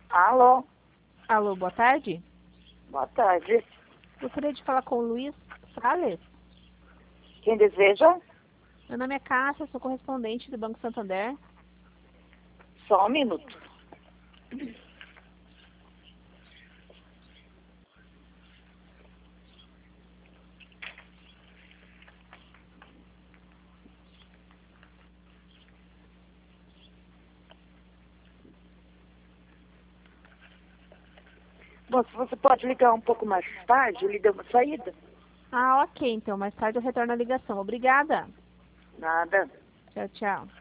Alô, Alô, boa tarde. boa tarde. Gostaria de falar com o Luiz Salles. Quem deseja? Meu nome é Cássia, sou correspondente do Banco Santander. Só um minuto. Moço, você pode ligar um pouco mais tarde? Ele deu uma saída? Ah, ok, então mais tarde eu retorno a ligação. Obrigada. Nada. Tchau, tchau.